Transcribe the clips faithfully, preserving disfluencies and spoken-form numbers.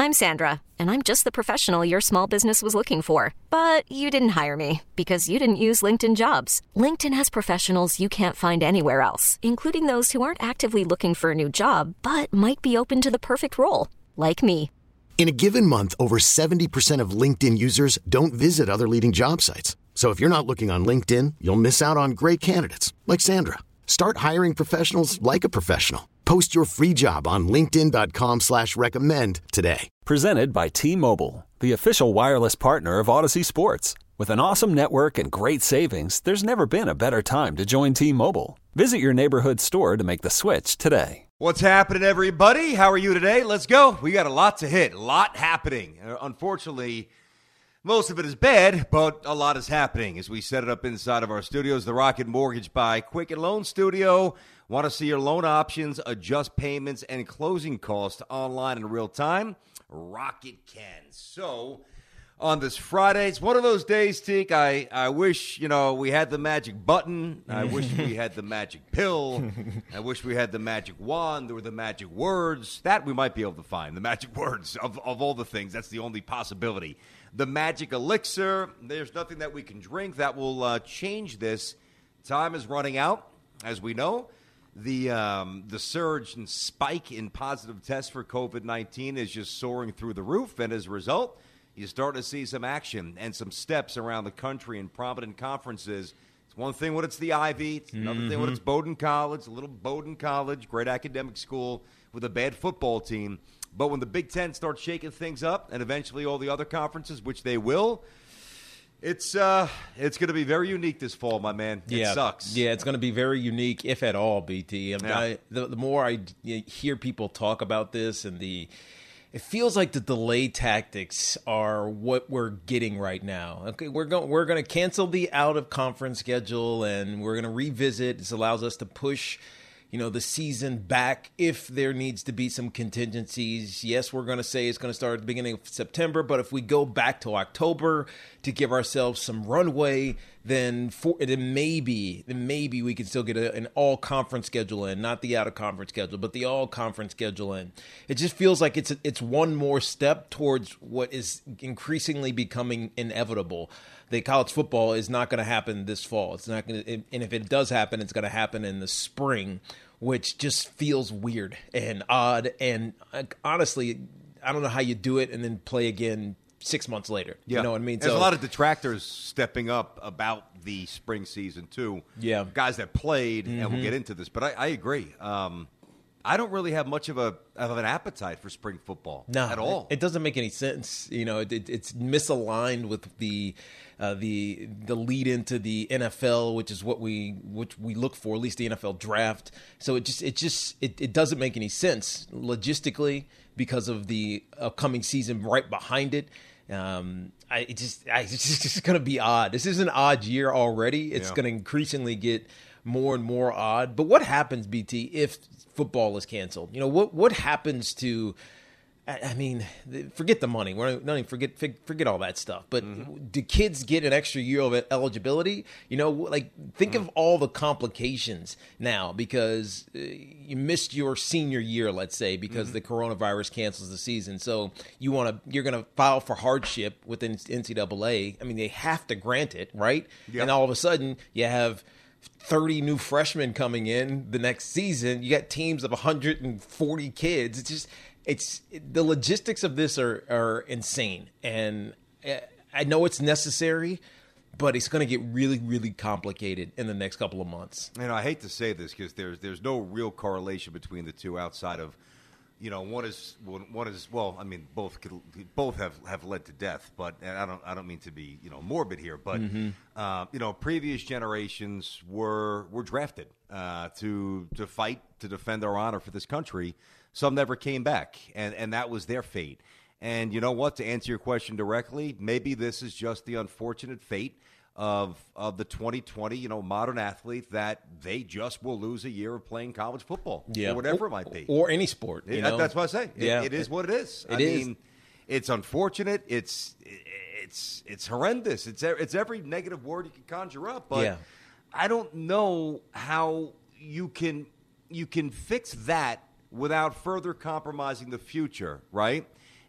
I'm Sandra, and I'm just the professional your small business was looking for. But you didn't hire me because you didn't use LinkedIn Jobs. LinkedIn has professionals you can't find anywhere else, including those who aren't actively looking for a new job, but might be open to the perfect role, like me. In a given month, over seventy percent of LinkedIn users don't visit other leading job sites. So if you're not looking on LinkedIn, you'll miss out on great candidates like Sandra. Start hiring professionals like a professional. Post your free job on linkedin.com slash recommend today. Presented by T-Mobile, the official wireless partner of Odyssey Sports. With an awesome network and great savings, there's never been a better time to join T-Mobile. Visit your neighborhood store to make the switch today. What's happening, everybody? How are you today? Let's go. We got a lot to hit, a lot happening. Uh, unfortunately, most of it is bad, but a lot is happening as we set it up inside of our studios. The Rocket Mortgage by Quicken Loan Studio. Want to see your loan options, adjust payments, and closing costs online in real time? Rocket can. So, on this Friday, it's one of those days, Teak, I, I wish, you know, we had the magic button. I wish we had the magic pill. I wish we had the magic wand or the magic words. That we might be able to find, the magic words of, of all the things. That's the only possibility. The magic elixir, there's nothing that we can drink that will uh, change this. Time is running out, as we know. The um, the surge and spike in positive tests for covid nineteen is just soaring through the roof, and as a result, you start to see some action and some steps around the country in prominent conferences. It's one thing when it's the Ivy. It's another mm-hmm. thing when it's Bowdoin College, a little Bowdoin College, great academic school with a bad football team. But when the Big Ten starts shaking things up, and eventually all the other conferences, which they will, it's uh, it's going to be very unique this fall, my man. It yeah. sucks. Yeah, it's going to be very unique, if at all, B T. I mean, yeah. I, the, the more I hear people talk about this, and the it feels like the delay tactics are what we're getting right now. Okay, we're going we're going to cancel the out of conference schedule, and we're going to revisit. This allows us to push, you know, the season back if there needs to be some contingencies. Yes, we're going to say it's going to start at the beginning of September, but if we go back to October to give ourselves some runway, then for, then maybe then maybe we can still get a, an all-conference schedule in, not the out-of-conference schedule, but the all-conference schedule in. It just feels like it's it's one more step towards what is increasingly becoming inevitable. The college football is not going to happen this fall. It's not going to, and if it does happen, it's going to happen in the spring, which just feels weird and odd. And honestly, I don't know how you do it and then play again six months later. Yeah. You know what I mean? There's so, a lot of detractors stepping up about the spring season too. Yeah, guys that played, mm-hmm. and we'll get into this, but I, I agree. Um, I don't really have much of a of an appetite for spring football no, at all. It, it doesn't make any sense. You know, it, it, it's misaligned with the uh, the the lead into the N F L, which is what we which we look for, at least the N F L draft. So it just it just it, it doesn't make any sense logistically because of the upcoming season right behind it. Um, I it just I, it's just, it's going to be odd. This is an odd year already. It's yeah. going to increasingly get more and more odd. But what happens, B T, if football is canceled? You know, what what happens to, I, I mean, forget the money. We're not even forget forget all that stuff. But mm-hmm. do kids get an extra year of eligibility? You know, like think mm-hmm. of all the complications now because uh, you missed your senior year, let's say, because mm-hmm. the coronavirus cancels the season. So you want to you're going to file for hardship within N C double A. I mean, they have to grant it, right? Yep. And all of a sudden you have thirty new freshmen coming in the next season. You got teams of one hundred forty kids. It's just, it's the logistics of this are, are insane. And I know it's necessary, but it's going to get really, really complicated in the next couple of months. You know, I hate to say this because there's there's no real correlation between the two outside of, you know, one is one is well, I mean, both could, both have, have led to death, but and I don't I don't mean to be you know morbid here, but mm-hmm. uh, you know, previous generations were were drafted uh, to to fight to defend our honor for this country. Some never came back, and and that was their fate. And you know what? To answer your question directly, maybe this is just the unfortunate fate of of the twenty twenty, you know, modern athlete that they just will lose a year of playing college football, yeah. or whatever it might be, or any sport. You it, know? That's what I say. It, yeah. it is what it is. It I is. mean, it's unfortunate. It's it's it's horrendous. It's it's every negative word you can conjure up. But yeah. I don't know how you can you can fix that without further compromising the future, right?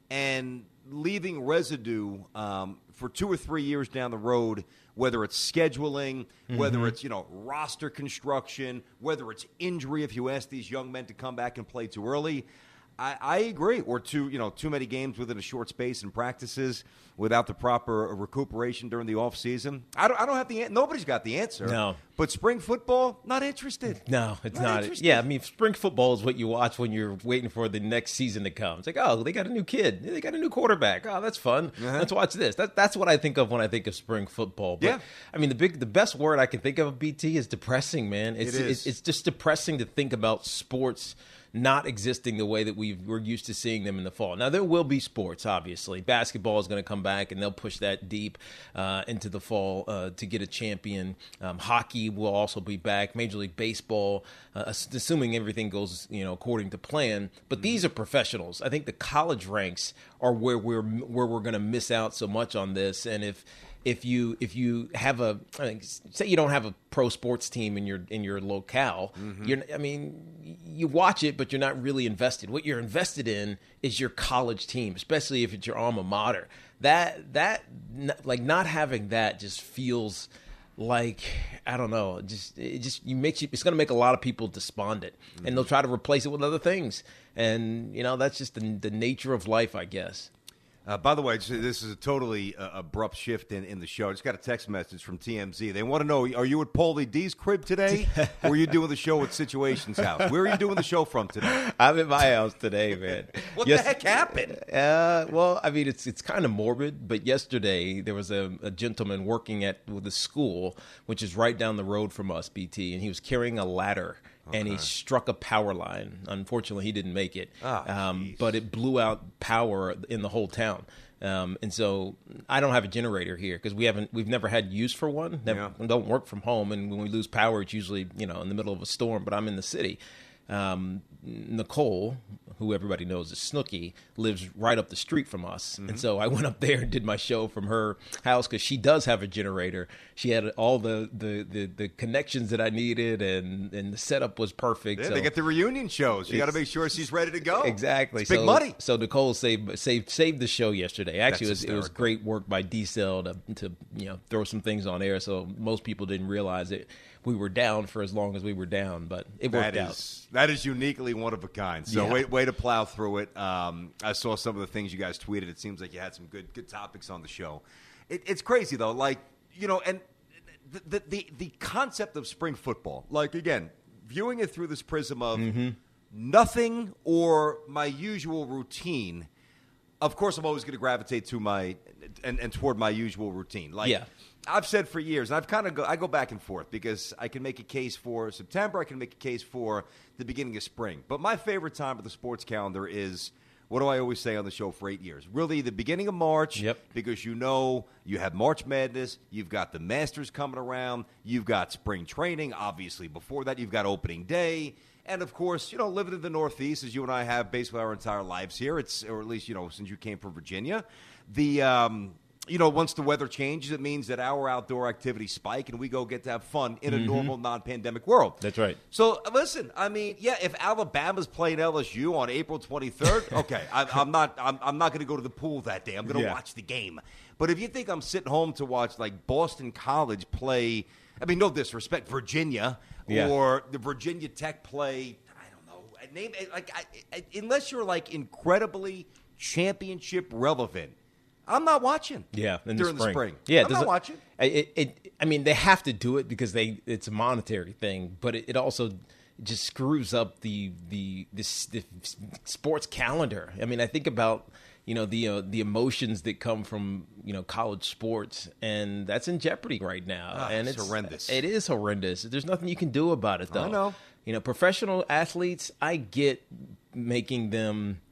and leaving residue um, for two or three years down the road, whether it's scheduling, mm-hmm. whether it's, you know, roster construction, whether it's injury, if you ask these young men to come back and play too early. I, I agree. Or too, you know, too many games within a short space in practices without the proper recuperation during the off season. I don't. I don't have the. Nobody's got the answer. No. But spring football, not interested. No, it's not. not. Yeah, I mean, spring football is what you watch when you're waiting for the next season to come. It's like, oh, they got a new kid. They got a new quarterback. Oh, that's fun. Uh-huh. Let's watch this. That, that's what I think of when I think of spring football. But, yeah. I mean, the big, the best word I can think of, B T, is depressing, man. It's, it is. It's, it's just depressing to think about sports not existing the way that we we're used to seeing them in the fall. Now, there will be sports, obviously. Basketball is going to come back, and they'll push that deep uh, into the fall uh, to get a champion. Um, hockey will also be back. Major League Baseball, uh, assuming everything goes, you know, according to plan. But mm-hmm. these are professionals. I think the college ranks are where we're where we're going to miss out so much on this. And if If you if you have a I mean, say you don't have a pro sports team in your in your locale, mm-hmm. you're I mean you watch it, but you're not really invested. What you're invested in is your college team, especially if it's your alma mater. That that like not having that just feels like, I don't know, just it just you makes you it's going to make a lot of people despondent, mm-hmm. and they'll try to replace it with other things, and you know that's just the the nature of life, I guess. Uh, by the way, this is a totally uh, abrupt shift in, in the show. I just got a text message from T M Z. They want to know, are you at Paulie D's crib today, or are you doing the show at Situation's house? Where are you doing the show from today? I'm at my house today, man. What yes, the heck happened? Uh, well, I mean, it's it's kind of morbid, but yesterday there was a, a gentleman working at with the school, which is right down the road from us, B T, and he was carrying a ladder. Okay. And he struck a power line. Unfortunately, he didn't make it. Oh, um, but it blew out power in the whole town. Um, and so I don't have a generator here because we haven't, we've never had use for one. Never, yeah. Don't work from home. And when we lose power, it's usually, you know, in the middle of a storm, but I'm in the city. Um, Nicole, who everybody knows is Snooki, lives right up the street from us. Mm-hmm. And so I went up there and did my show from her house because she does have a generator. She had all the, the, the, the connections that I needed, and, and the setup was perfect. Yeah, so they get the reunion shows. You got to make sure she's ready to go. Exactly. It's big so, money. So Nicole saved, saved, saved the show yesterday. Actually, it was, it was great work by D-Cell to, to you know throw some things on air so most people didn't realize it. We were down for as long as we were down, but it worked that is, out. That is uniquely one of a kind. So yeah. way, way to plow through it. Um, I saw some of the things you guys tweeted. It seems like you had some good good topics on the show. It, it's crazy, though. Like, you know, and the, the, the, the concept of spring football, like, again, viewing it through this prism of mm-hmm. nothing or my usual routine, of course I'm always going to gravitate to my and, and toward my usual routine. Like, yeah. I've said for years, and I've kind of go, I go back and forth because I can make a case for September, I can make a case for the beginning of spring. But my favorite time of the sports calendar is, what do I always say on the show for eight years? Really, the beginning of March, yep. because you know you have March Madness, you've got the Masters coming around, you've got spring training, obviously. Before that, you've got opening day. And, of course, you know, living in the Northeast, as you and I have basically our entire lives here, it's or at least, you know, since you came from Virginia, the um, – you know, once the weather changes, it means that our outdoor activities spike and we go get to have fun in a mm-hmm. normal, non-pandemic world. That's right. So, listen, I mean, yeah, if Alabama's playing L S U on April twenty-third, okay, I, I'm not I'm, I'm not going to go to the pool that day. I'm going to yeah. watch the game. But if you think I'm sitting home to watch, like, Boston College play, I mean, no disrespect, Virginia, yeah. or the Virginia Tech play, I don't know, name like I, I, unless you're, like, incredibly championship relevant, I'm not watching. Yeah, in during the spring. the spring. Yeah, I'm not watching. It, it, I mean, they have to do it because they it's a monetary thing, but it, it also just screws up the the this the sports calendar. I mean, I think about you know the uh, the emotions that come from you know college sports, and that's in jeopardy right now. Ah, and it's, it's horrendous. It is horrendous. There's nothing you can do about it, though. I know. You know, professional athletes, I get making them.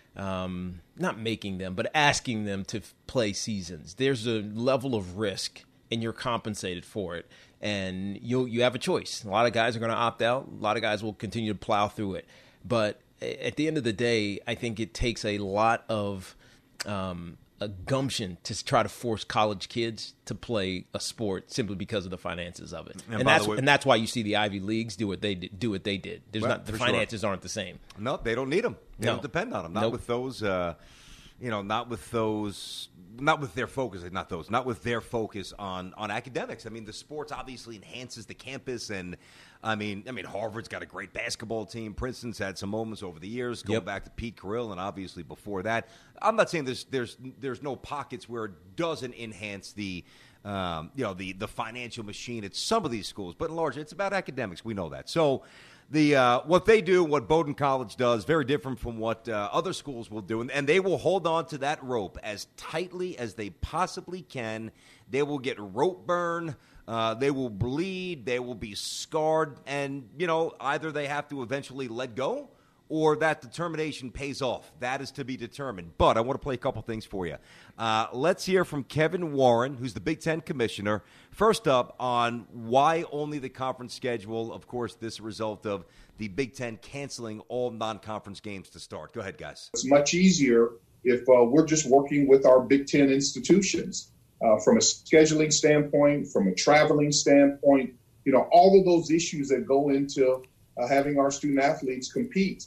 Um, not making them, but asking them to f- play seasons. There's a level of risk, and you're compensated for it. And you you have a choice. A lot of guys are going to opt out. A lot of guys will continue to plow through it. But at the end of the day, I think it takes a lot of um, a gumption to try to force college kids to play a sport simply because of the finances of it. And, and that's way, and that's why you see the Ivy Leagues do what they did, do what they did. There's well, not the finances sure. aren't the same. No, they don't need them. They no. don't depend on them. Not nope. with those uh, you know, not with those, not with their focus, not those, not with their focus on, on academics. I mean, the sports obviously enhances the campus, and I mean, I mean, Harvard's got a great basketball team. Princeton's had some moments over the years, going Yep. back to Pete Carrill, and obviously before that. I'm not saying there's there's there's no pockets where it doesn't enhance the, um, you know, the the financial machine at some of these schools, but in large, it's about academics. We know that. So. The uh, what they do, what Bowdoin College does, very different from what uh, other schools will do, and, and they will hold on to that rope as tightly as they possibly can. They will get rope burn, uh, they will bleed, they will be scarred, and you know either they have to eventually let go, or that determination pays off. That is to be determined. But I want to play a couple things for you. Uh, let's hear from Kevin Warren, who's the Big Ten commissioner. First up, on why only the conference schedule. Of course, this result of the Big Ten canceling all non-conference games to start. Go ahead, guys. It's much easier if uh, we're just working with our Big Ten institutions uh, from a scheduling standpoint, from a traveling standpoint, you know, all of those issues that go into uh, having our student athletes compete.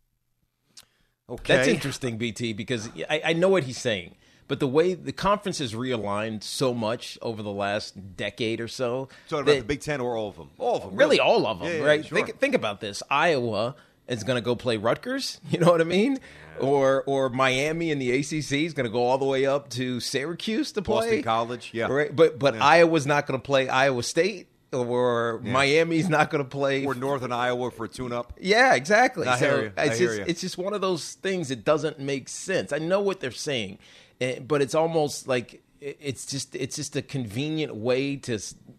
Okay. That's interesting, B T, because I, I know what he's saying. But the way the conference has realigned so much over the last decade or so. Talking about the Big Ten or all of them? All of them. Really, all of them, yeah, yeah, right? Sure. Think, think about this. Iowa is going to go play Rutgers, you know what I mean? Yeah. Or or Miami in the A C C is going to go all the way up to Syracuse to play. Boston College, yeah. Right? But, but yeah. Iowa's not going to play Iowa State. Or yeah. Miami's not going to play. Or Northern Iowa for a tune-up. Yeah, exactly. I so hear you. I it's hear just you. it's just one of those things that doesn't make sense. I know what they're saying, but it's almost like it's just it's just a convenient way to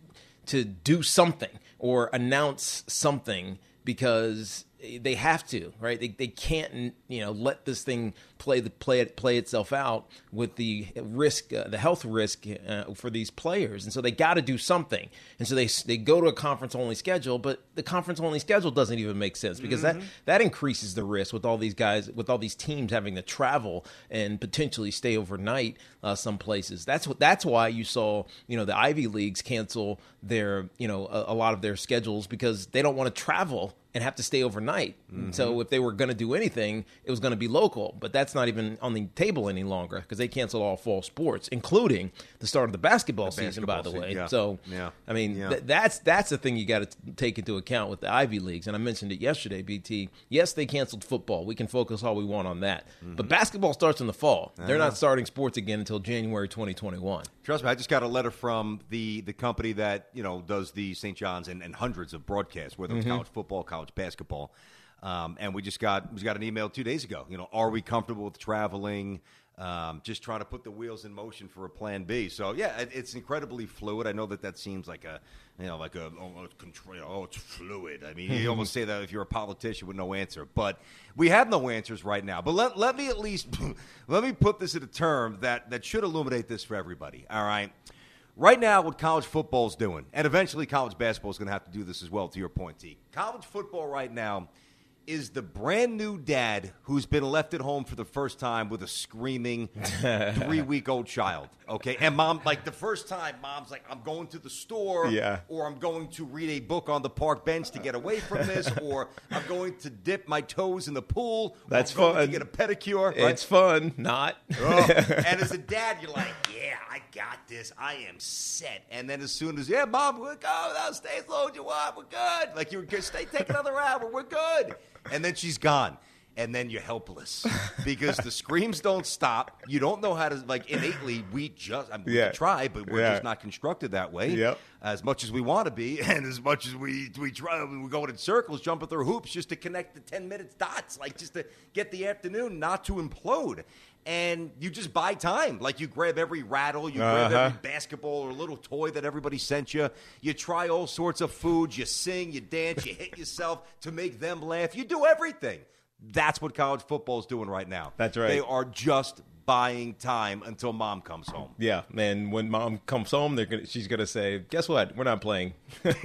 to do something or announce something because they have to, right? They they can't, you know, let this thing play the play it play itself out with the risk, uh, the health risk uh, for these players, and so they got to do something. And so they they go to a conference only schedule, but the conference only schedule doesn't even make sense because mm-hmm. that that increases the risk with all these guys, with all these teams having to travel and potentially stay overnight uh, some places. That's what that's why you saw, you know, the Ivy Leagues cancel their, you know, a, a lot of their schedules because they don't want to travel and have to stay overnight. Mm-hmm. So if they were going to do anything, it was going to be local. But that's not even on the table any longer because they canceled all fall sports, including the start of the basketball, the season, basketball by the season, way. Yeah. So, yeah. I mean, yeah. th- that's that's the thing you got to take into account with the Ivy Leagues. And I mentioned it yesterday, B T. Yes, they canceled football. We can focus all we want on that. Mm-hmm. But basketball starts in the fall. I They're know. not starting sports again until January twenty twenty-one. Trust me, I just got a letter from the, the company that, you know, does the Saint John's and, and hundreds of broadcasts, whether it's mm-hmm. college football, college basketball. Um, and we just got we just got an email two days ago. You know, are we comfortable with traveling? Um, just trying to put the wheels in motion for a plan B. So yeah, it, it's incredibly fluid. I know that that seems like a you know like a oh, control. Oh, it's fluid. I mean, you almost say that if you're a politician with no answer. But we have no answers right now. But let let me at least let me put this in a term that that should illuminate this for everybody. All right. Right now, what college football is doing, and eventually college basketball is going to have to do this as well. To your point, T. College football right now is the brand new dad who's been left at home for the first time with a screaming three-week-old child, okay? And mom, like the first time, mom's like, I'm going to the store, yeah. or I'm going to read a book on the park bench to get away from this, or I'm going to dip my toes in the pool. That's or I'm going fun. to get a pedicure. Right? It's fun, not. Oh. And as a dad, you're like, yeah, I got this. I am set. And then as soon as, yeah, mom, we're good. No, stay as low as you want. We're good. Like, you stay, take another hour. We're good. And then she's gone. And then you're helpless because the screams don't stop. You don't know how to, like, innately, we just, I mean, yeah. we try, but we're yeah. just not constructed that way. Yep. As much as we want to be and as much as we we try, we're going in circles, jumping through hoops just to connect the ten minutes dots, like just to get the afternoon not to implode. And you just buy time. Like you grab every rattle, you uh-huh. grab every basketball or little toy that everybody sent you. You try all sorts of foods. You sing, you dance, you hit yourself to make them laugh. You do everything. That's what college football is doing right now. That's right. They are just buying time until mom comes home. Yeah, man. When mom comes home, they're gonna, she's going to say, guess what? We're not playing.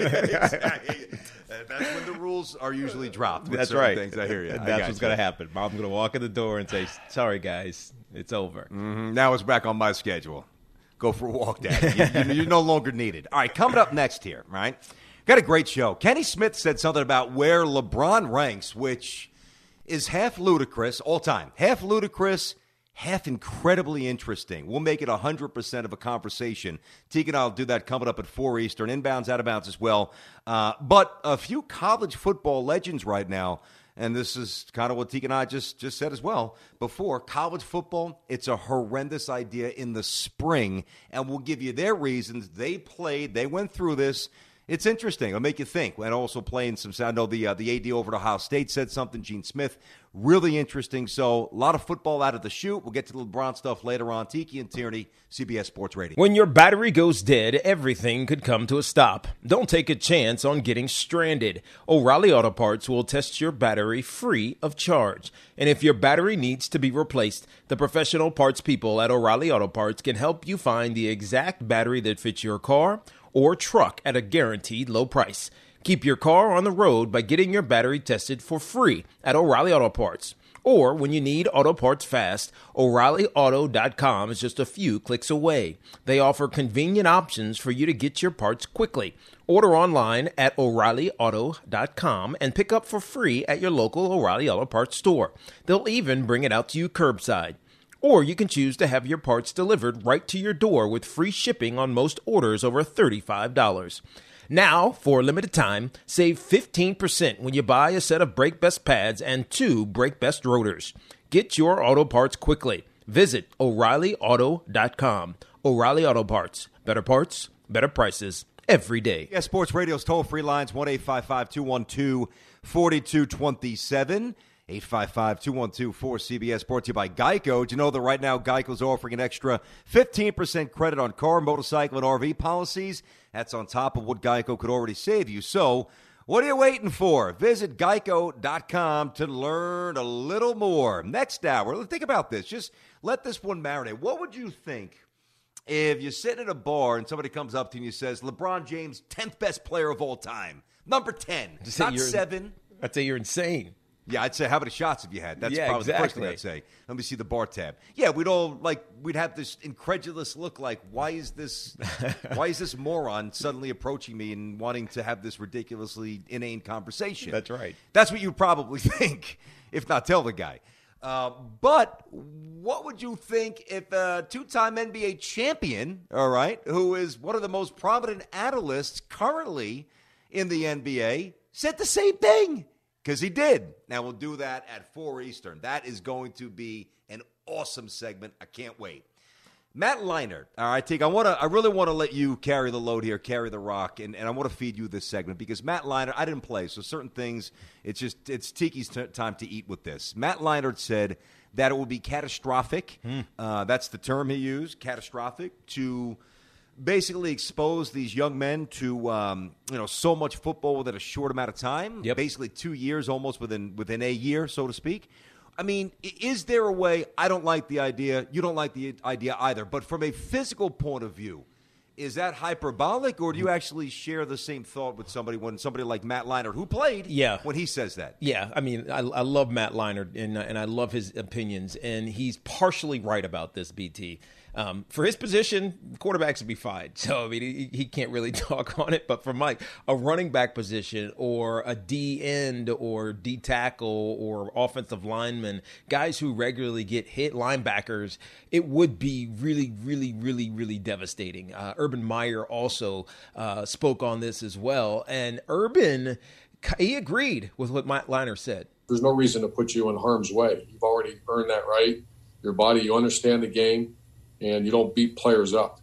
Exactly. That's when the rules are usually dropped. That's right. Things. I hear you. And I that's got what's you. going to happen. Mom's going to walk in the door and say, sorry, guys, it's over. Mm-hmm. Now it's back on my schedule. Go for a walk, Dad. you, you're no longer needed. All right, coming up next here, right? Got a great show. Kenny Smith said something about where LeBron ranks, which is half ludicrous all time. Half ludicrous, half incredibly interesting. We'll make it one hundred percent of a conversation. Teague and I will do that coming up at four Eastern, inbounds, out of bounds as well. Uh, but a few college football legends right now, and this is kind of what Teague and I just, just said as well before. College football, it's a horrendous idea in the spring, and we'll give you their reasons. They played, they went through this. It's interesting. It'll make you think. And also playing some, I know the uh, the A D over at Ohio State said something, Gene Smith. Really interesting. So a lot of football out of the chute. We'll get to the LeBron stuff later on. Tiki and Tierney, C B S Sports Radio. When your battery goes dead, everything could come to a stop. Don't take a chance on getting stranded. O'Reilly Auto Parts will test your battery free of charge. And if your battery needs to be replaced, the professional parts people at O'Reilly Auto Parts can help you find the exact battery that fits your car or truck at a guaranteed low price. Keep your car on the road by getting your battery tested for free at O'Reilly Auto Parts. Or when you need auto parts fast, O'Reilly Auto dot com is just a few clicks away. They offer convenient options for you to get your parts quickly. Order online at O'Reilly Auto dot com and pick up for free at your local O'Reilly Auto Parts store. They'll even bring it out to you curbside. Or you can choose to have your parts delivered right to your door with free shipping on most orders over thirty-five dollars. Now, for a limited time, save fifteen percent when you buy a set of Brake Best pads and two Brake Best rotors. Get your auto parts quickly. Visit O'Reilly Auto dot com. O'Reilly Auto Parts. Better parts, better prices every day. Yeah, Sports Radio's toll-free lines, one eight five five, two one two, four two two seven. eight five five, two one two, four C B S, brought to you by Geico. Do you know that right now Geico's offering an extra fifteen percent credit on car, motorcycle, and R V policies? That's on top of what Geico could already save you. So what are you waiting for? Visit geico dot com to learn a little more. Next hour, think about this. Just let this one marinate. What would you think if you're sitting at a bar and somebody comes up to you and says, LeBron James, tenth best player of all time, number ten, Just not you're, seven? I'd say you're insane. Yeah, I'd say, how many shots have you had? That's yeah, probably exactly. the first thing I'd say. Let me see the bar tab. Yeah, we'd all, like, we'd have this incredulous look like, why is this why is this moron suddenly approaching me and wanting to have this ridiculously inane conversation? That's right. That's what you'd probably think, if not tell the guy. Uh, but what would you think if a two-time N B A champion, all right, who is one of the most prominent analysts currently in the N B A, said the same thing? Because he did. Now, we'll do that at four Eastern. That is going to be an awesome segment. I can't wait. Matt Leinart. All right, Teague, I want to. I really want to let you carry the load here, carry the rock, and, and I want to feed you this segment because Matt Leinart, I didn't play, so certain things, it's just, it's Tiki's t- time to eat with this. Matt Leinart said that it would be catastrophic. Hmm. Uh, that's the term he used, catastrophic, to basically expose these young men to um, you know so much football within a short amount of time. Yep. Basically two years, almost within within a year, so to speak. I mean, is there a way? I don't like the idea. You don't like the idea either. But from a physical point of view, is that hyperbolic, or do you actually share the same thought with somebody when somebody like Matt Leinart, who played, yeah. when he says that? Yeah, I mean, I, I love Matt Leinart, and and I love his opinions, and he's partially right about this, B T. Um, for his position, quarterbacks would be fine. So, I mean, he, he can't really talk on it. But for Mike, a running back position or a D end or D tackle or offensive lineman, guys who regularly get hit, linebackers, it would be really, really, really, really devastating. Uh, Urban Meyer also uh, spoke on this as well. And Urban, he agreed with what Matt Leinart said. There's no reason to put you in harm's way. You've already earned that right. Your body, you understand the game. And you don't beat players up.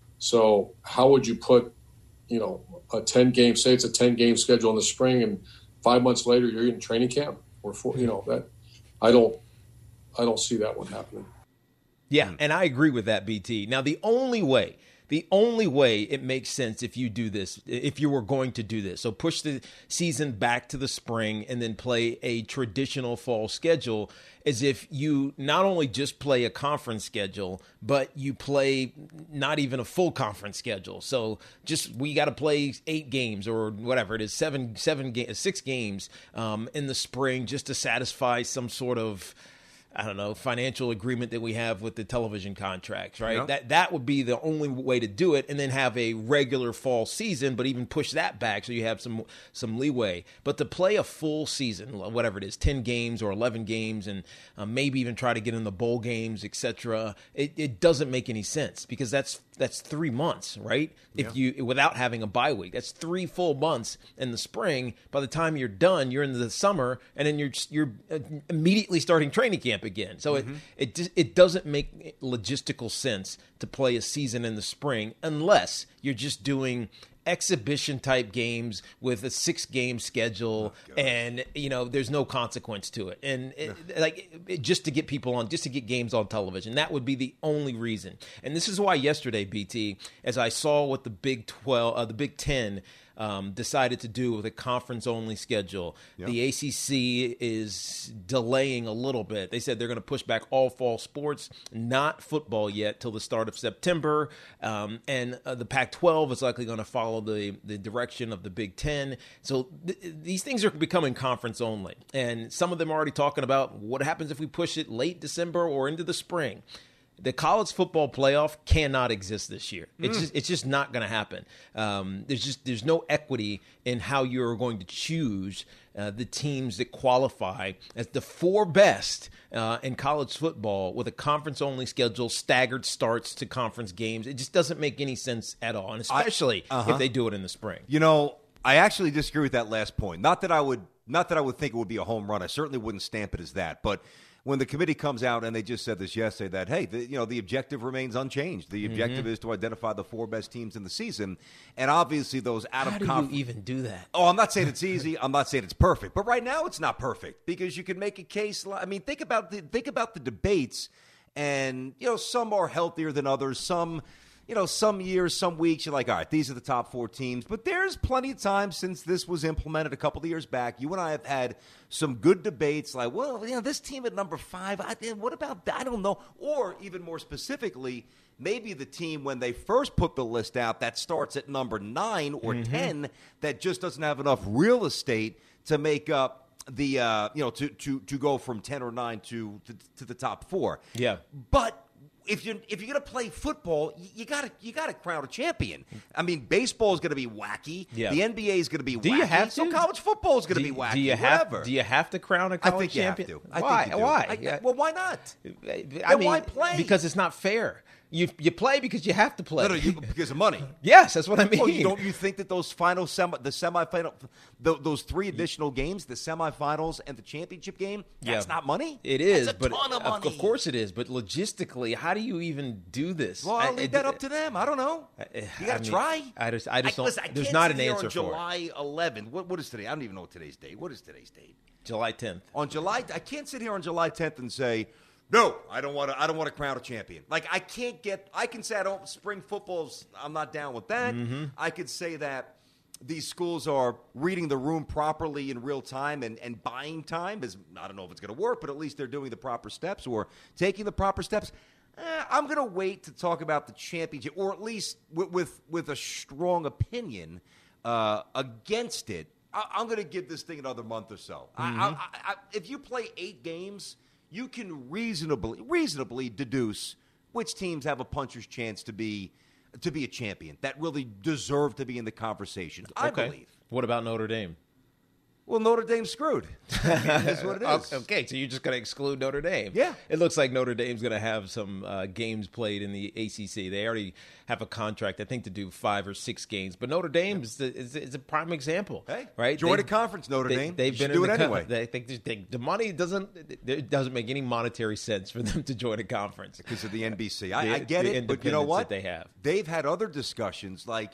So how would you put, you know, a ten-game, say it's a ten-game schedule in the spring, and five months later you're in training camp? Or, four, you know, that I don't I don't see that one happening. Yeah, and I agree with that, B T. Now, the only way, the only way it makes sense if you do this, if you were going to do this, so push the season back to the spring and then play a traditional fall schedule, is if you not only just play a conference schedule, but you play not even a full conference schedule. So just we got to play eight games or whatever it is, seven, seven, ga- six games um, in the spring just to satisfy some sort of I don't know, financial agreement that we have with the television contracts, right? Yeah. That that would be the only way to do it, and then have a regular fall season, but even push that back so you have some some leeway. But to play a full season, whatever it is, ten games or eleven games, and uh, maybe even try to get in the bowl games, et cetera, it, it doesn't make any sense because that's that's three months, right? If Yeah. you without having a bye week, that's three full months in the spring. By the time you're done, you're into the summer, and then you're you're immediately starting training camp again. So Mm-hmm. it it it doesn't make logistical sense to play a season in the spring unless you're just doing exhibition type games with a six game schedule, oh, and you know there's no consequence to it, and it, like it, just to get people on, just to get games on television. That would be the only reason. And this is why yesterday, B T, as I saw what the Big twelve, uh, the Big Ten. Um, decided to do with a conference-only schedule. Yep. The A C C is delaying a little bit. They said they're going to push back all fall sports, not football yet, till the start of September. Um, and uh, the Pac twelve is likely going to follow the, the direction of the Big Ten. So th- these things are becoming conference-only. And some of them are already talking about what happens if we push it late December or into the spring. The college football playoff cannot exist this year. It's mm. just it's just not going to happen. Um, there's just there's no equity in how you're going to choose uh, the teams that qualify as the four best uh, in college football with a conference-only schedule, staggered starts to conference games. It just doesn't make any sense at all, and especially I, uh-huh. if they do it in the spring. You know, I actually disagree with that last point. Not that I would not that I would think it would be a home run. I certainly wouldn't stamp it as that, but. When the committee comes out and they just said this yesterday that, hey, the, you know, the objective remains unchanged. The objective mm-hmm. is to identify the four best teams in the season. And obviously those out How of do conference. you even do that? Oh, I'm not saying it's easy. I'm not saying it's perfect. But right now it's not perfect because you can make a case. I mean, think about the think about the debates. And, you know, some are healthier than others. Some, you know, some years, some weeks, you're like, all right, these are the top four teams. But there's plenty of time since this was implemented a couple of years back. You and I have had some good debates like, well, you know, this team at number five, I, what about that? I don't know. Or even more specifically, maybe the team when they first put the list out that starts at number nine or mm-hmm. ten that just doesn't have enough real estate to make up the, uh, you know, to, to, to go from ten or nine to, to, to the top four. Yeah. But If you're if you're gonna play football, you gotta you gotta crown a champion. I mean, baseball is gonna be wacky. Yeah. The N B A is gonna be do wacky. You have to? So college football is gonna do, be wacky. Do you have whatever. Do you have to crown a college I think champion? You have to. I why? Think you do. Why? I, yeah. Well, why not? I then mean, why play? Because it's not fair. You you play because you have to play. No, no, you, because of money. Yes, that's what I mean. Oh, you, don't you think that those final semi, the semifinal, the, those three additional games, the semifinals and the championship game, that's yeah. not money? It is, that's a but ton of, money. of course it is. But logistically, how do you even do this? Well, I'll I, leave that up to them. I don't know. You got to try. I just, I just I, don't. Listen, I there's can't not sit an here answer on for July eleventh. What, what is today? I don't even know what today's date. What is today's date? July tenth. On July, I can't sit here on July tenth and say, no, I don't want to. I don't want to crown a champion. Like I can't get. I can say I don't. Spring football's. I'm not down with that. Mm-hmm. I could say that these schools are reading the room properly in real time and, and buying time. Is I don't know if it's going to work, but at least they're doing the proper steps or taking the proper steps. Eh, I'm going to wait to talk about the championship, or at least with with, with a strong opinion uh, against it. I, I'm going to give this thing another month or so. Mm-hmm. I, I, I, if you play eight games, you can reasonably reasonably deduce which teams have a puncher's chance to be to be a champion that really deserve to be in the conversation. I okay. believe. What about Notre Dame? Well, Notre Dame's screwed. That's what it is. Okay, so you're just going to exclude Notre Dame. Yeah. It looks like Notre Dame's going to have some uh, games played in the A C C. They already have a contract, I think, to do five or six games. But Notre Dame is, the, is, is a prime example. Hey, right? join they, a conference, Notre they, Dame. They've you been do in it the anyway. They think they, the money doesn't it doesn't make any monetary sense for them to join a conference because of the N B C. I, the, I get it, but you know what? That they have. They've had other discussions like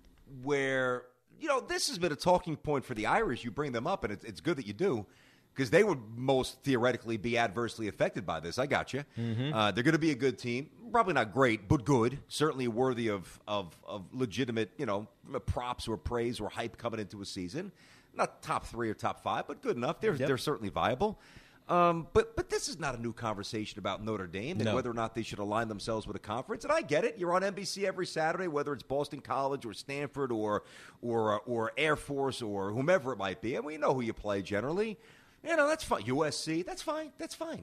where. You know, this has been a talking point for the Irish. You bring them up, and it's, it's good that you do, because they would most theoretically be adversely affected by this. I got you. Mm-hmm. Uh, they're going to be a good team. Probably not great, but good. Certainly worthy of, of, of legitimate, you know, props or praise or hype coming into a season. Not top three or top five, but good enough. They're, yep. they're certainly viable. Um, but but this is not a new conversation about Notre Dame and no. whether or not they should align themselves with a conference. And I get it. You're on N B C every Saturday, whether it's Boston College or Stanford or or uh, or Air Force or whomever it might be. And we know who you play generally. You know, that's fine. U S C, that's fine. That's fine.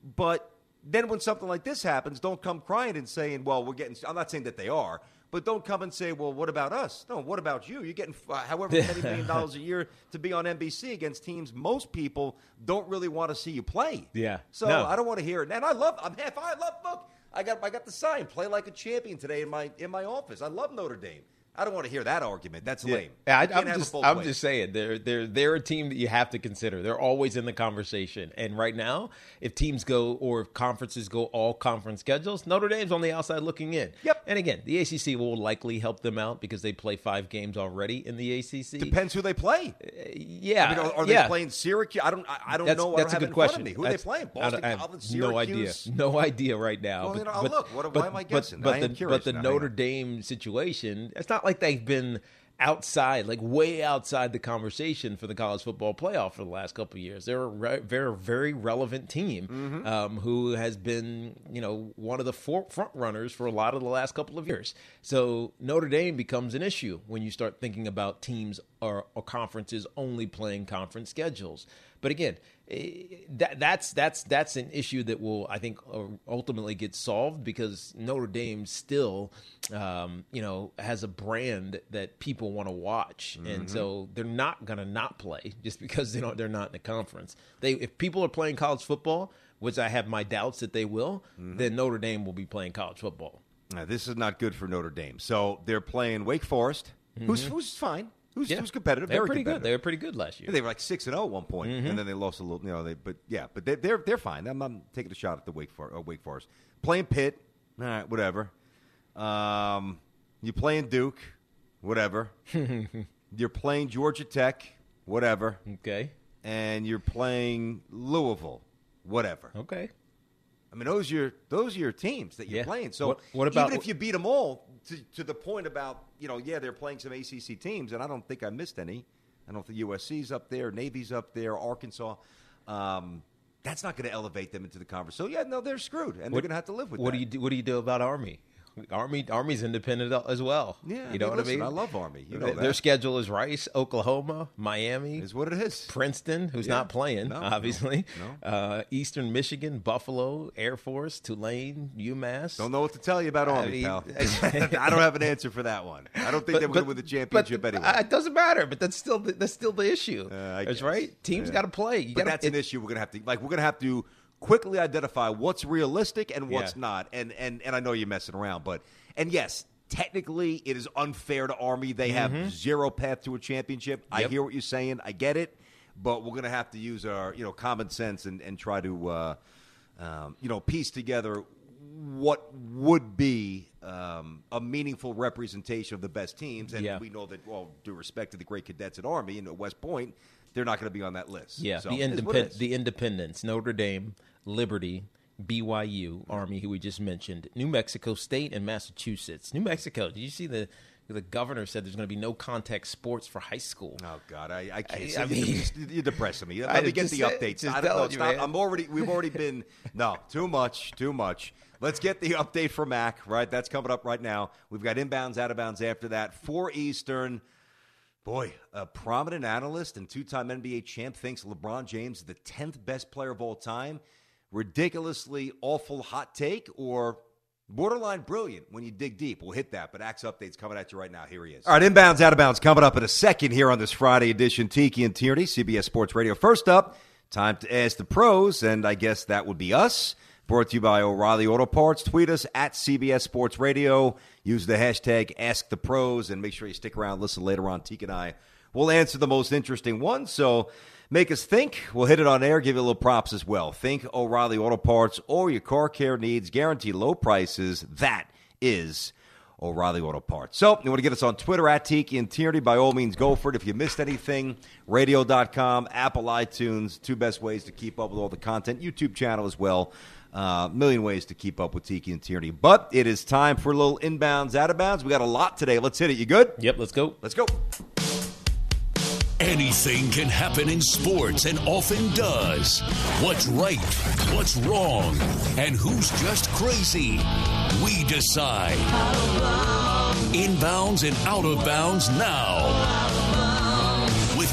But then when something like this happens, don't come crying and saying, well, we're getting – I'm not saying that they are, but don't come and say, well, what about us? No, what about you? You're getting uh, however many million dollars a year to be on N B C against teams most people don't really want to see you play. Yeah. So no. I don't want to hear it. And I love – I'm half – I love – look, I got I got the sign, play like a champion today in my in my office. I love Notre Dame. I don't want to hear that argument. That's lame. Yeah, I, I'm just, I'm just saying they're they're they're a team that you have to consider. They're always in the conversation. And right now, if teams go or if conferences go all conference schedules, Notre Dame's on the outside looking in. Yep. And again, the A C C will likely help them out because they play five games already in the A C C. Depends who they play. Uh, yeah. I mean, are, are yeah. they playing Syracuse? I don't. I, I don't that's, know. That's I don't a have good it in question. front of me. Who that's, are they playing? Boston I, I College, no idea. Syracuse? No idea right now. Well, but, you know, I'll but, look. What, but, why am I but, guessing? But, I the, am curious. but the now. Notre Dame situation, it's not like they've been outside, like way outside the conversation for the college football playoff for the last couple of years. They're a re- very, very relevant team mm-hmm. um, who has been, you know, one of the for- front runners for a lot of the last couple of years. So Notre Dame becomes an issue when you start thinking about teams or, or conferences only playing conference schedules. But again, that that's that's that's an issue that will, I think, ultimately get solved because Notre Dame still, um, you know, has a brand that people want to watch, mm-hmm. and so they're not going to not play just because they don't. They're not in the conference. They if people are playing college football, which I have my doubts that they will, mm-hmm. then Notre Dame will be playing college football. Now, this is not good for Notre Dame. So they're playing Wake Forest, mm-hmm. who's who's fine. Who's, yeah. who's competitive? They're Very pretty competitive. good. They were pretty good last year. Yeah, they were like six and zero at one point, mm-hmm. and then they lost a little. You know, they but yeah, but they, they're they're fine. I'm, I'm taking a shot at the Wake For, uh, Wake Forest. Playing Pitt, all right, whatever. Um, you playing Duke, whatever. You're playing Georgia Tech, whatever. Okay. And you're playing Louisville, whatever. Okay. I mean, those are your those are your teams that you're yeah. playing. So what, what about, even if you beat them all, to, to the point about, you know, yeah, they're playing some A C C teams, and I don't think I missed any. I don't think U S C's up there, Navy's up there, Arkansas. Um, that's not going to elevate them into the conference. So, yeah, no, they're screwed, and what, they're going to have to live with what that. Do you do, what do you do about Army? Army, Army's independent as well. Yeah, you know I mean, what listen, I mean. I love Army. You know their, that. Their schedule is Rice, Oklahoma, Miami, is what it is. Princeton, who's yeah. not playing, no, obviously. No, no. Uh, Eastern Michigan, Buffalo, Air Force, Tulane, UMass. Don't know what to tell you about Army, I mean, pal. I don't have an answer for that one. I don't think but, they would win the championship but, anyway. It doesn't matter, but that's still the, that's still the issue. Uh, that's right. Teams yeah. got to play. You but gotta, that's it, an issue we're gonna have to like. We're gonna have to quickly identify what's realistic and what's yeah. not. And and and I know you're messing around, but and yes. Technically, it is unfair to Army. They have mm-hmm. zero path to a championship. Yep. I hear what you're saying. I get it. But we're going to have to use our, you know, common sense and, and try to, uh, um, you know, piece together what would be um, a meaningful representation of the best teams. And yeah. we know that, well, due respect to the great cadets at Army and at West Point, they're not going to be on that list. Yeah, so, the, independ- the independents, Notre Dame, Liberty, B Y U, Army, who we just mentioned, New Mexico State, and Massachusetts. New Mexico, did you see the the governor said there's going to be no contact sports for high school? Oh God, I, I can't. I, I mean, you're, you're depressing me. Let me get the updates. I don't know. It's not, I'm already. We've already been. No, too much. Too much. Let's get the update from Mac. Right, that's coming up right now. We've got inbounds, out of bounds after that. Four Eastern. Boy, a prominent analyst and two-time N B A champ thinks LeBron James is the tenth best player of all time. Ridiculously awful hot take or borderline brilliant when you dig deep. We'll hit that, but Axe Update's coming at you right now. Here he is. All right, inbounds, out of bounds coming up in a second here on this Friday edition. Tiki and Tierney, C B S Sports Radio. First up, time to ask the pros, and I guess that would be us. Brought to you by O'Reilly Auto Parts. Tweet us at C B S Sports Radio. Use the hashtag Ask the Pros, and make sure you stick around. Listen later on. Tiki and I will answer the most interesting ones. So make us think. We'll hit it on air, give you a little props as well. Think O'Reilly Auto Parts or your car care needs. Guarantee low prices. That is O'Reilly Auto Parts. So you want to get us on Twitter at Tiki and Tierney. By all means, go for it. If you missed anything, radio dot com, Apple, iTunes, two best ways to keep up with all the content. YouTube channel as well. A uh, million ways to keep up with Tiki and Tierney. But it is time for a little inbounds, out of bounds. We got a lot today. Let's hit it. You good? Yep, let's go. Let's go. Anything can happen in sports and often does. What's right, what's wrong, and who's just crazy? We decide. Inbounds and out of bounds now. With Tiki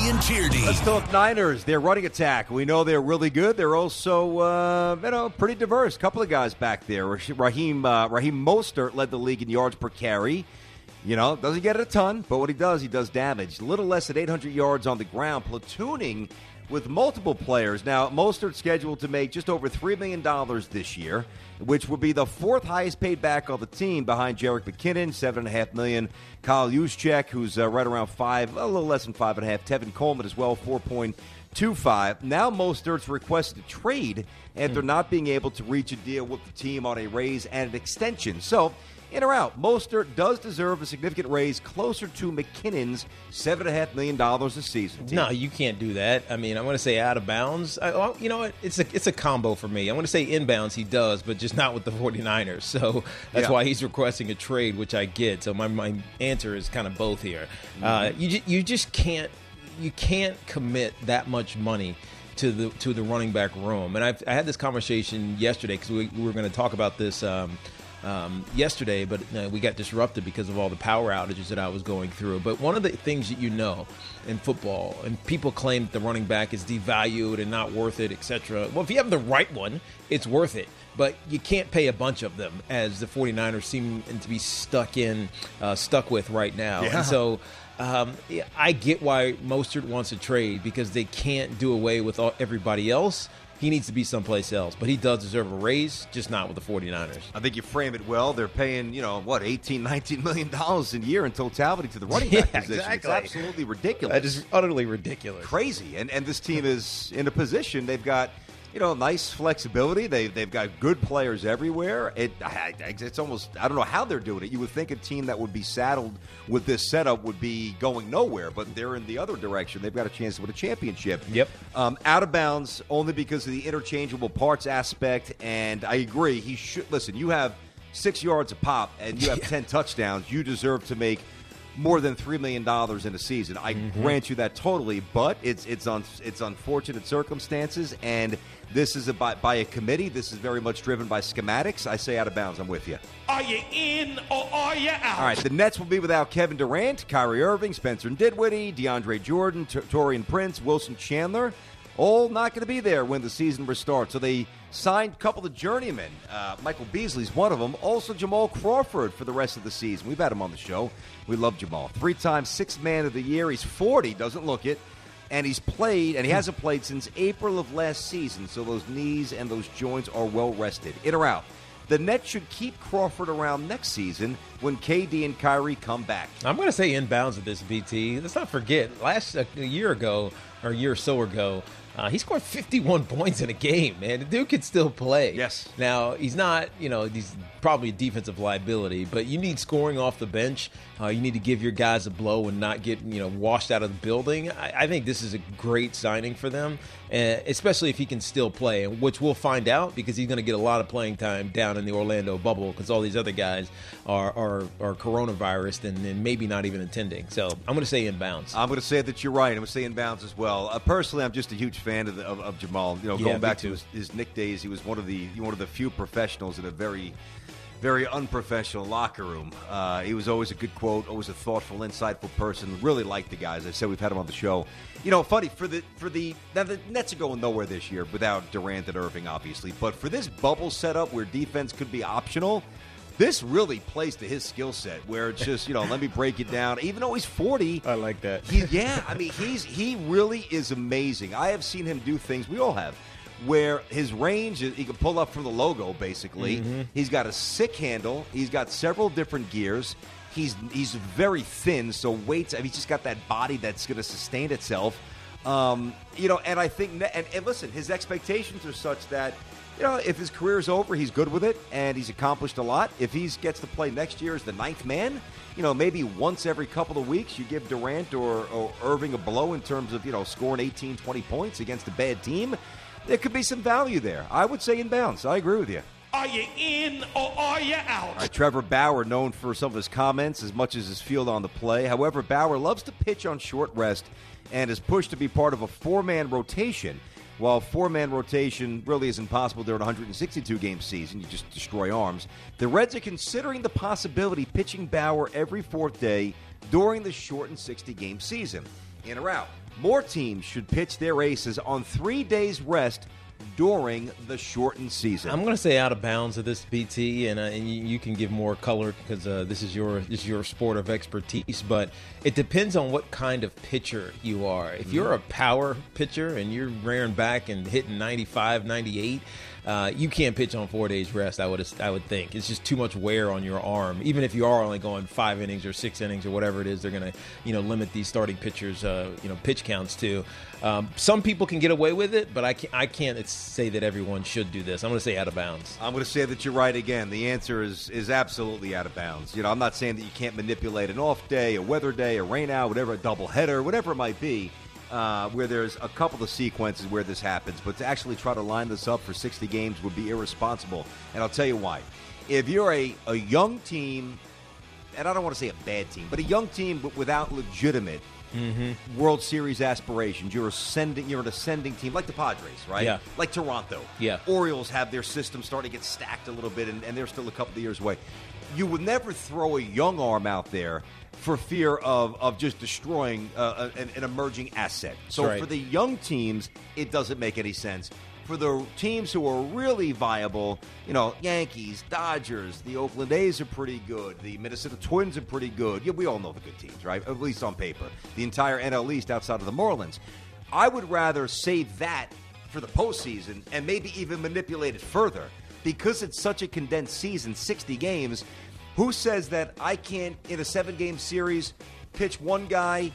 and Tierney. Let's talk Niners. Their running attack. We know they're really good. They're also, uh, you know, pretty diverse. Couple of guys back there. Raheem uh, Raheem Mostert led the league in yards per carry. You know, doesn't get it a ton, but what he does, he does damage. A little less than eight hundred yards on the ground, platooning with multiple players. Now, Mostert's scheduled to make just over three million dollars this year, which would be the fourth highest paid back on the team behind Jerick McKinnon, seven point five million dollars. Kyle Juszczyk, who's uh, right around five, a little less than five point five. Tevin Coleman as well, four point two five. Now Mostert's requested a trade after mm. not being able to reach a deal with the team on a raise and an extension. So, in or out, Mostert does deserve a significant raise closer to McKinnon's seven point five million dollars a season. No, you can't do that. I mean, I'm going to say out of bounds. I, well, you know what? It's a it's a combo for me. I'm going to say inbounds he does, but just not with the 49ers. So that's yeah. why he's requesting a trade, which I get. So my, my answer is kind of both here. Mm-hmm. Uh, you, you just can't you can't commit that much money to the to the running back room. And I've, I had this conversation yesterday because we, we were going to talk about this um, Um, yesterday, but uh, we got disrupted because of all the power outages that I was going through. But one of the things that you know in football, and people claim that the running back is devalued and not worth it, et cetera. Well, if you have the right one, it's worth it. But you can't pay a bunch of them, as the 49ers seem to be stuck in, uh, stuck with right now. Yeah. And so um, I get why Mostert wants a trade, because they can't do away with all, everybody else. He needs to be someplace else, but he does deserve a raise, just not with the 49ers. I think you frame it well. They're paying, you know, what, eighteen, nineteen million dollars a year in totality to the running back yeah, position. Exactly. It's absolutely ridiculous. That is utterly ridiculous. Crazy. And and this team is in a position, they've got, you know, nice flexibility. They, they've got good players everywhere. It It's almost, I don't know how they're doing it. You would think a team that would be saddled with this setup would be going nowhere, but they're in the other direction. They've got a chance to win a championship. Yep. Um, out of bounds only because of the interchangeable parts aspect, and I agree. He should, listen, you have six yards a pop and you have ten touchdowns. You deserve to make more than three million dollars in a season. I mm-hmm. grant you that totally, but it's it's on it's unfortunate circumstances, and this is a, by, by a committee. This is very much driven by schematics. I say out of bounds. I'm with you. Are you in or are you out? All right, the Nets will be without Kevin Durant, Kyrie Irving, Spencer Dinwiddie, DeAndre Jordan, T- Taurean Prince, Wilson Chandler, all not going to be there when the season restarts. So they signed a couple of journeymen. Uh, Michael Beasley's one of them. Also Jamal Crawford for the rest of the season. We've had him on the show. We love Jamal. Three-time sixth man of the year. He's forty, doesn't look it. And he's played, and he hasn't played since April of last season. So those knees and those joints are well rested. In or out. The Nets should keep Crawford around next season when K D and Kyrie come back. I'm going to say inbounds of this, B T. Let's not forget, last a year ago, or a year or so ago, Uh, he scored fifty-one points in a game, man. The dude could still play. Yes. Now, he's not, you know, he's probably a defensive liability, but you need scoring off the bench. Uh, you need to give your guys a blow and not get, you know, washed out of the building. I, I think this is a great signing for them, uh, especially if he can still play, which we'll find out because he's going to get a lot of playing time down in the Orlando bubble because all these other guys are are, are coronavirus and, and maybe not even attending. So I'm going to say inbounds. I'm going to say that you're right. I'm going to say inbounds as well. Uh, personally, I'm just a huge fan of, the, of, of Jamal. You know, yeah, going back to his, his Knick days, he was one of the one of the few professionals in a very, very unprofessional locker room. Uh, he was always a good quote, always a thoughtful, insightful person. Really liked the guys. I said we've had him on the show. You know, funny for the for the now the Nets are going nowhere this year without Durant and Irving, obviously. But for this bubble setup where defense could be optional, this really plays to his skill set, where it's just, you know, let me break it down. Even though he's forty, I like that. He, yeah, I mean, he's he really is amazing. I have seen him do things, we all have, where his range, he can pull up from the logo, basically. Mm-hmm. He's got a sick handle. He's got several different gears. He's he's very thin, so weights, I mean, he's just got that body that's going to sustain itself. Um, you know, and I think, and, and listen, his expectations are such that, you know, if his career's over, he's good with it, and he's accomplished a lot. If he gets to play next year as the ninth man, you know, maybe once every couple of weeks you give Durant or, or Irving a blow in terms of, you know, scoring eighteen, twenty points against a bad team, there could be some value there. I would say inbounds. I agree with you. Are you in or are you out? All right, Trevor Bauer, known for some of his comments as much as his field on the play. However, Bauer loves to pitch on short rest and is pushed to be part of a four-man rotation. While four-man rotation really isn't possible during a one hundred sixty-two game season, you just destroy arms, the Reds are considering the possibility pitching Bauer every fourth day during the shortened sixty game season. In or out. more teams should pitch their aces on three days rest during the shortened season. I'm going to say out of bounds of this, B T, and, uh, and you, you can give more color because uh, this is your this is your sport of expertise. But it depends on what kind of pitcher you are. If you're a power pitcher and you're rearing back and hitting ninety-five, ninety-eight, uh, you can't pitch on four days rest. I would I would think it's just too much wear on your arm. Even if you are only going five innings or six innings or whatever it is, they're going to you know limit these starting pitchers uh, you know pitch counts to. Um, some people can get away with it, but I can't, I can't say that everyone should do this. I'm going to say out of bounds. I'm going to say that you're right again. The answer is is absolutely out of bounds. You know, I'm not saying that you can't manipulate an off day, a weather day, a rain out, whatever, a double header, whatever it might be, uh, where there's a couple of sequences where this happens. But to actually try to line this up for sixty games would be irresponsible. And I'll tell you why. If you're a, a young team, and I don't want to say a bad team, but a young team but without legitimate Mm-hmm. World Series aspirations. You're ascending. You're an ascending team, like the Padres, right? Yeah. Like Toronto. Yeah. Orioles have their system starting to get stacked a little bit, and, and they're still a couple of years away. You would never throw a young arm out there for fear of of just destroying uh, an, an emerging asset. So right. for the young teams, it doesn't make any sense. For the teams who are really viable, you know, Yankees, Dodgers, the Oakland A's are pretty good. The Minnesota Twins are pretty good. Yeah, we all know the good teams, right? At least on paper. The entire N L East outside of the Marlins. I would rather save that for the postseason and maybe even manipulate it further. Because it's such a condensed season, sixty games, who says that I can't, in a seven-game series, pitch one guy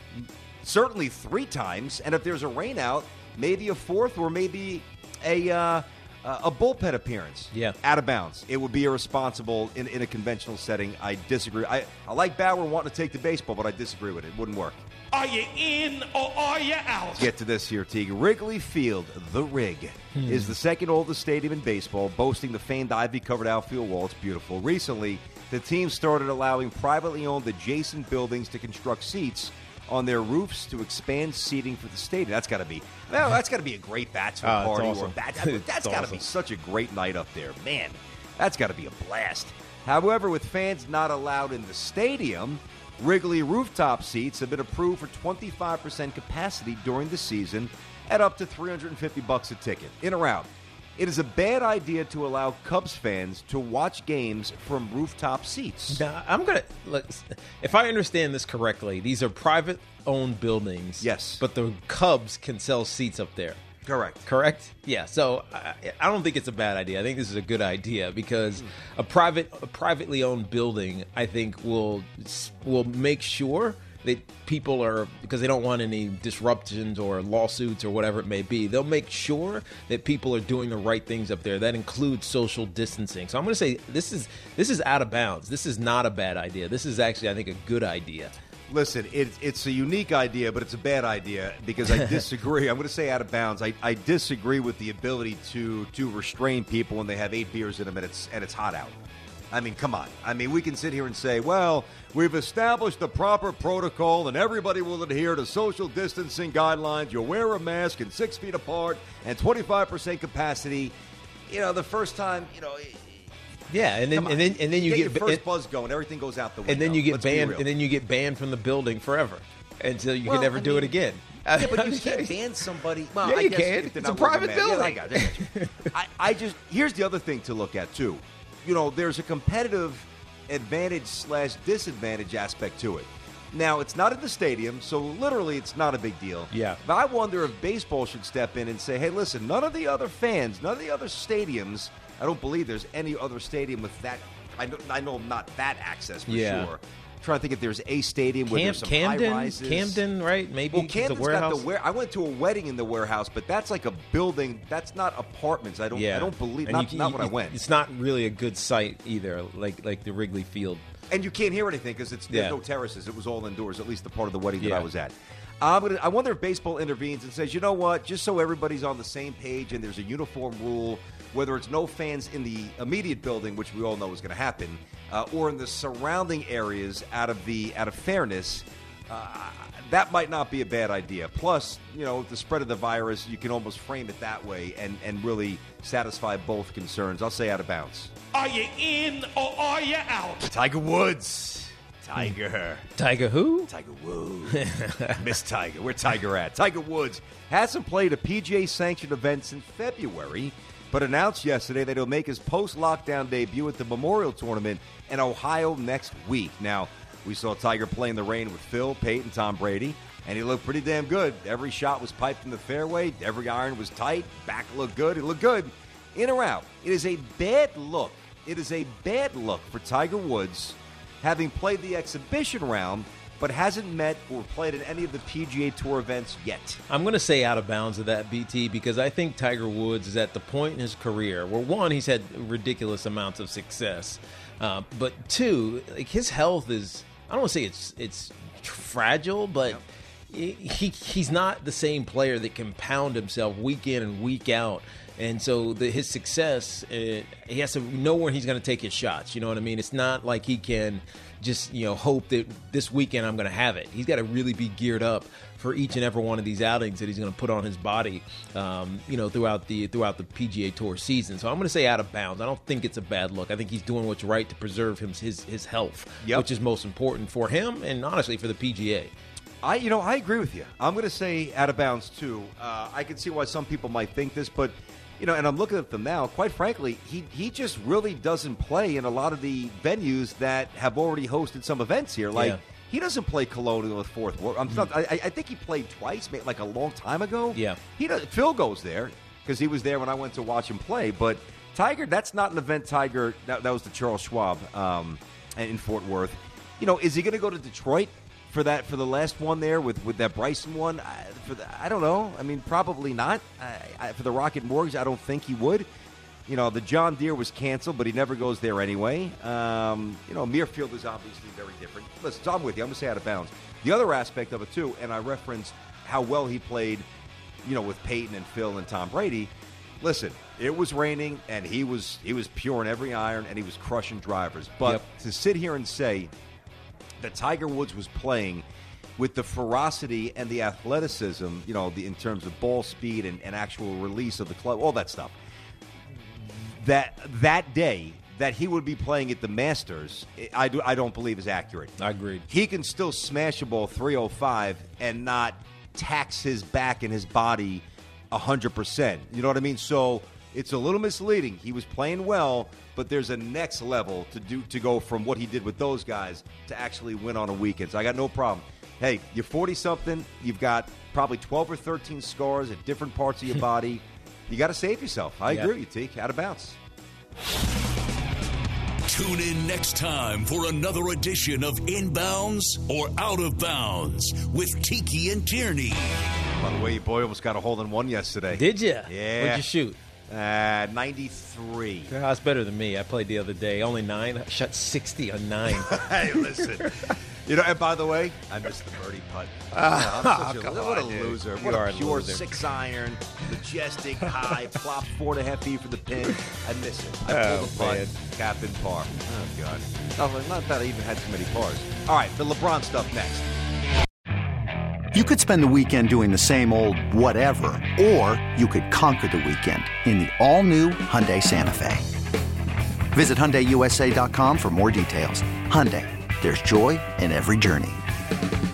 certainly three times, and if there's a rainout, maybe a fourth or maybe a uh, a bullpen appearance. Yeah. Out of bounds. It would be irresponsible in, in a conventional setting. I disagree. I, I like Bauer wanting to take the baseball, but I disagree with it. It wouldn't work. Are you in or are you out? Let's get to this here, Teague. Wrigley Field, the Rig, hmm. is the second oldest stadium in baseball, boasting the famed ivy-covered outfield wall. It's beautiful. Recently, the team started allowing privately owned adjacent buildings to construct seats on their roofs to expand seating for the stadium. That's got to be well, that's got to be a great bachelor oh, party awesome. or a bat. That's got to awesome. be such a great night up there, man. That's got to be a blast. However, with fans not allowed in the stadium, Wrigley rooftop seats have been approved for twenty-five percent capacity during the season at up to three hundred fifty bucks a ticket, in or out. It is a bad idea to allow Cubs fans to watch games from rooftop seats. Now, I'm going to, if I understand this correctly, these are private-owned buildings. Yes. But the Cubs can sell seats up there. Correct. Correct? Yeah, so I, I don't think it's a bad idea. I think this is a good idea because a private, a privately owned building, I think, will will make sure that people are, because they don't want any disruptions or lawsuits or whatever it may be, they'll make sure that people are doing the right things up there. That includes social distancing. So I'm going to say this is this is out of bounds. This is not a bad idea. This is actually, I think, a good idea. Listen, it's it's a unique idea, but it's a bad idea because I disagree. I'm going to say out of bounds. I, I disagree with the ability to to restrain people when they have eight beers in them and it's and it's hot out. I mean, come on. I mean, we can sit here and say, well, we've established the proper protocol and everybody will adhere to social distancing guidelines. You'll wear a mask and six feet apart and twenty-five percent capacity. You know, the first time, you know. Yeah, and then and then and then you get, get your first and, buzz going. Everything goes out the window. And then you get Let's banned. And then you get banned from the building forever until you well, can never I do mean, it again. Yeah, but you can't ban somebody. Well, yeah, I you guess can. If It's a private building. Yeah, I got it. I, got you. I, I just here's the other thing to look at too. You know, there's a competitive advantage slash disadvantage aspect to it. Now, it's not in the stadium, so literally it's not a big deal. Yeah. But I wonder if baseball should step in and say, hey, listen, none of the other fans, none of the other stadiums, I don't believe there's any other stadium with that, I know, I know not that access for yeah. sure. I'm trying to think if there's a stadium Camp, where there's some Camden, high-rises. Camden, right? Maybe well, Camden's the warehouse. got the ware. I went to a wedding in the warehouse, but that's like a building. That's not apartments. I don't. Yeah. I don't believe. And Not, you, not you, when I went. It's not really a good site either, like like the Wrigley Field. And you can't hear anything because it's there's Yeah. no terraces. It was all indoors. At least the part of the wedding Yeah. that I was at. I'm gonna, I wonder if baseball intervenes and says, you know what? Just so everybody's on the same page and there's a uniform rule, whether it's no fans in the immediate building, which we all know is going to happen, uh, or in the surrounding areas, out of the out of fairness, uh, that might not be a bad idea. Plus, you know, the spread of the virus, you can almost frame it that way and and really satisfy both concerns. I'll say out of bounds. Are you in or are you out? Tiger Woods. Tiger. Tiger who? Tiger Woods. Miss Tiger. Where Tiger at? Tiger Woods hasn't played a P G A-sanctioned event since February, but announced yesterday that he'll make his post-lockdown debut at the Memorial Tournament in Ohio next week. Now, we saw Tiger play in the rain with Phil, Peyton, Tom Brady, and he looked pretty damn good. Every shot was piped in the fairway. Every iron was tight. Back looked good. It looked good. In or out. It is a bad look. It is a bad look for Tiger Woods, having played the exhibition round, but hasn't met or played in any of the P G A Tour events yet. I'm going to say out of bounds of that, B T, because I think Tiger Woods is at the point in his career where, one, he's had ridiculous amounts of success, uh, but two, like his health is, I don't want to say it's it's fragile, but yep. he he's not the same player that can pound himself week in and week out. And so the, his success, uh, he has to know where he's going to take his shots. You know what I mean? It's not like he can just, you know, hope that this weekend I'm going to have it. He's got to really be geared up for each and every one of these outings that he's going to put on his body, um, you know, throughout the throughout the P G A Tour season. So I'm going to say out of bounds. I don't think it's a bad look. I think he's doing what's right to preserve him, his his health, yep. which is most important for him and honestly for the P G A. I, you know, I agree with you. I'm going to say out of bounds too. Uh, I can see why some people might think this, but. You know, and I'm looking at them now, quite frankly, he, he just really doesn't play in a lot of the venues that have already hosted some events here. Like, yeah. he doesn't play Colonial at Fourth Ward. I'm not, I, I think he played twice, like a long time ago. Yeah. He does, Phil goes there because he was there when I went to watch him play. But Tiger, that's not an event Tiger, that, that was the Charles Schwab um, in Fort Worth. You know, is he going to go to Detroit for that for the last one there with, with that Bryson one? I, for the, I don't know. I mean, probably not. I, I, for the Rocket Mortgage, I don't think he would. You know, the John Deere was canceled, but he never goes there anyway. Um, you know, Muirfield is obviously very different. Listen, so I'm with you. I'm going to say out of bounds. The other aspect of it, too, and I referenced how well he played, you know, with Peyton and Phil and Tom Brady. Listen, it was raining, and he was he was pure in every iron, and he was crushing drivers. But yep. to sit here and say that Tiger Woods was playing with the ferocity and the athleticism, you know, the, in terms of ball speed and, and actual release of the club, all that stuff, that that day that he would be playing at the Masters, I, do, I don't believe is accurate. I agree. He can still smash a ball three oh five and not tax his back and his body one hundred percent. You know what I mean? So it's a little misleading. He was playing well, but there's a next level to do to go from what he did with those guys to actually win on a weekend. So I got no problem. Hey, you're forty-something. You've got probably twelve or thirteen scars at different parts of your body. You got to save yourself. I yep. agree with you, Teak. Out of bounds. Tune in next time for another edition of Inbounds or Out of Bounds with Tiki and Tierney. By the way, your boy almost got a hole in one yesterday. Did you? Yeah. What'd you shoot? Uh, ninety-three. Oh, that's better than me. I played the other day. Only nine. I shot sixty on nine. Hey, listen. You know, and by the way, I missed the birdie putt. Uh, I'm such a, what a on, loser. You what are a pure loser. six iron, majestic, high, flop four and a half feet from the pin. I miss it. I oh, pulled the putt, man. cap in par. Oh, God. Not, not that I even had too many pars. All right, the LeBron stuff next. You could spend the weekend doing the same old whatever, or you could conquer the weekend in the all-new Hyundai Santa Fe. Visit Hyundai U S A dot com for more details. Hyundai, there's joy in every journey.